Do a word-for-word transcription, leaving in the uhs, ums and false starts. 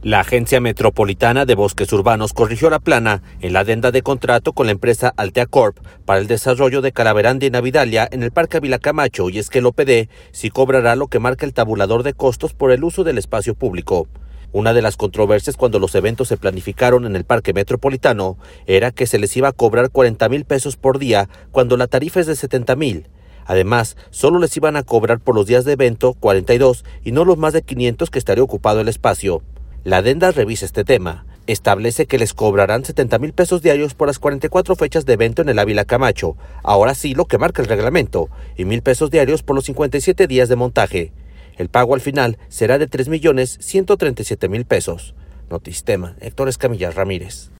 La Agencia Metropolitana de Bosques Urbanos corrigió la plana en la adenda de contrato con la empresa Altea Corp para el desarrollo de Calaverandi y Navidalia en el Parque Ávila Camacho, y es que el O P D sí cobrará lo que marca el tabulador de costos por el uso del espacio público. Una de las controversias cuando los eventos se planificaron en el Parque Metropolitano era que se les iba a cobrar cuarenta mil pesos por día cuando la tarifa es de setenta mil. Además, solo les iban a cobrar por los días de evento cuarenta y dos y no los más de quinientos que estaría ocupado el espacio. La adenda revisa este tema. Establece que les cobrarán setenta mil pesos diarios por las cuarenta y cuatro fechas de evento en el Ávila Camacho, ahora sí lo que marca el reglamento, y mil pesos diarios por los cincuenta y siete días de montaje. El pago al final será de tres millones ciento treinta y siete mil pesos. Notistema, Héctor Escamilla Ramírez.